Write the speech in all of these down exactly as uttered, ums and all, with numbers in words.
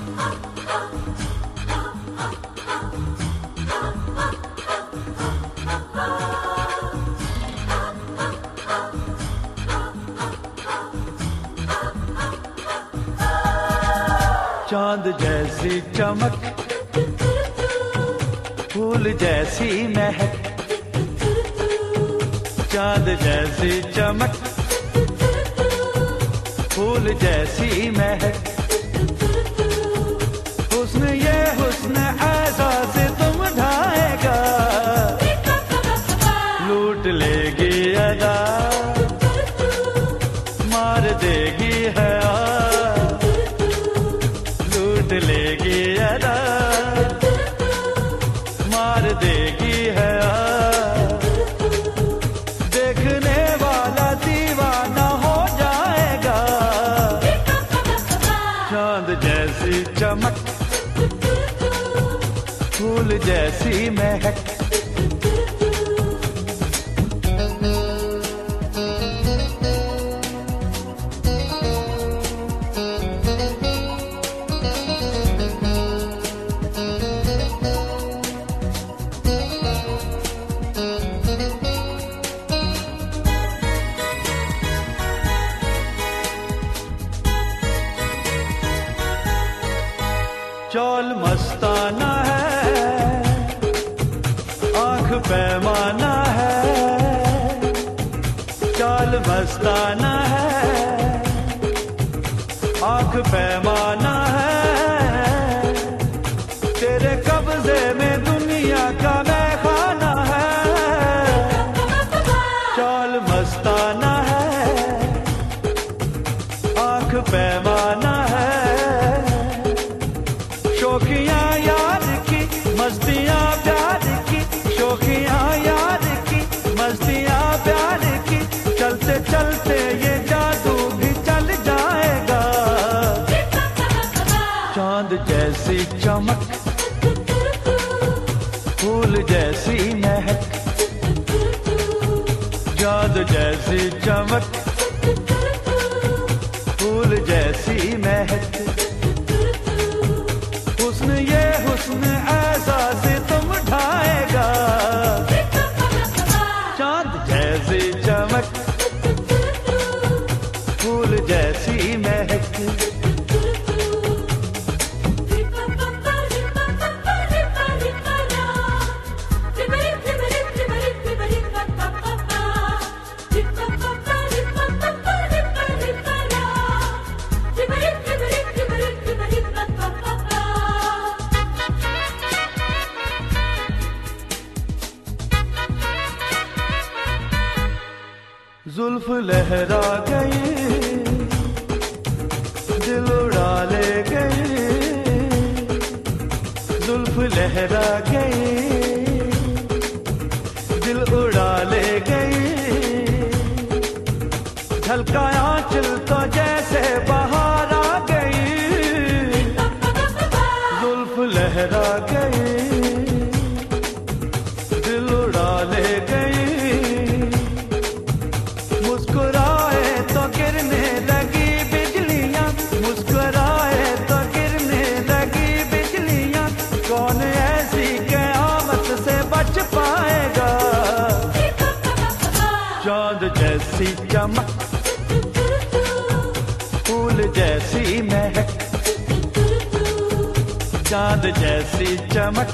चांद जैसी चमक, फूल जैसी महक, चांद जैसी चमक, फूल जैसी महक, हुस्न ये हुस्न ऐसा से तुम ढाएगा, लूट लेगी अदा, मार देगी हया, लूट लेगी अदा, मार देगी हया, देखने वाला दीवाना हो जाएगा, चांद जैसी चमक, फूल जैसी महक। चौल मस्ताना है, आंख पैमाना है, चौल मस्ताना है, आंख पैमाना है, तेरे कब्जे में दुनिया का मैखाना है, चौल मस्ताना है, आंख पैमाना है, शौकियां यार की, मस्तियां प्यार की, शौकियां यार की, मस्तियां प्यार की, चलते चलते ये जादू भी चल जाएगा, चांद जैसी चमक, फूल जैसी महक, चांद जैसी चमक, फूल जैसी महक, हुस्न ये हुस्न ऐसा से तुम ढाएगा, चांद जैसी चमक, फूल जैसी महक। जुल्फ लहरा गई, दिल उड़ा ले गई, जुल्फ लहरा गई, दिल उड़ा ले गई, झलकाया आंचल तो जैसे बाहर आ गई, जुल्फ लहरा गई, दिल उड़ा ले गई, मुस्कुराए तो गिरने लगी बिजलियां, मुस्कुराए तो गिरने लगी बिजलियां, कौन ऐसी क़यामत से बच पाएगा, चांद जैसी चमक, फूल जैसी महक, चांद जैसी चमक,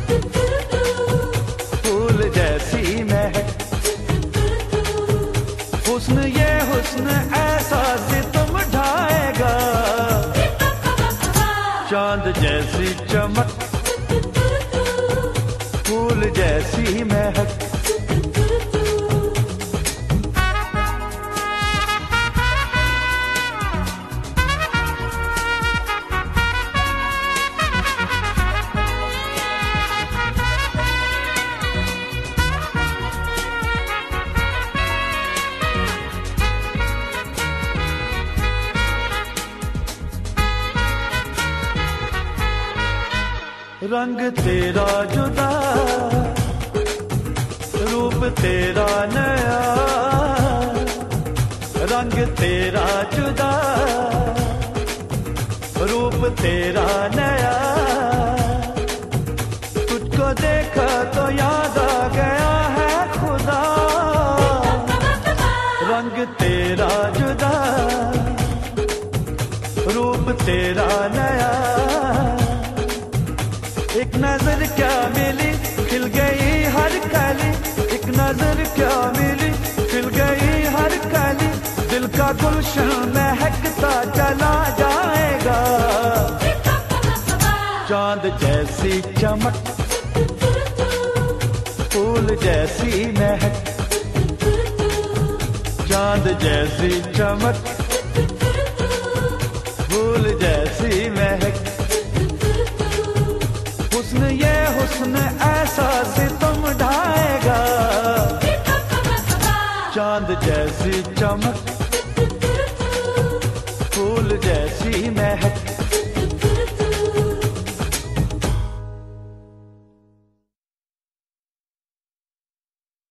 फूल जैसी महक, हुस्न ये हुस्न ऐसा से तुम ढाएगा, चांद जैसी चमक, फूल जैसी महक। रंग तेरा जुदा, रूप तेरा नया, रंग तेरा जुदा, रूप तेरा नया, तुझको देखा तो याद आ गया है खुदा, रंग तेरा जुदा, रूप तेरा नया। एक नजर क्या मिली खिल गई हर कली, एक नजर क्या मिली खिल गई हर कली, दिल का गुलशन महकता चला जाएगा। चांद जैसी चमक, फूल जैसी महक, चांद जैसी चमक, फूल जैसी महक। हुस्न ये हुस्न ऐसा सितम ढाएगा, चांद जैसी चमक, फूल जैसी महक।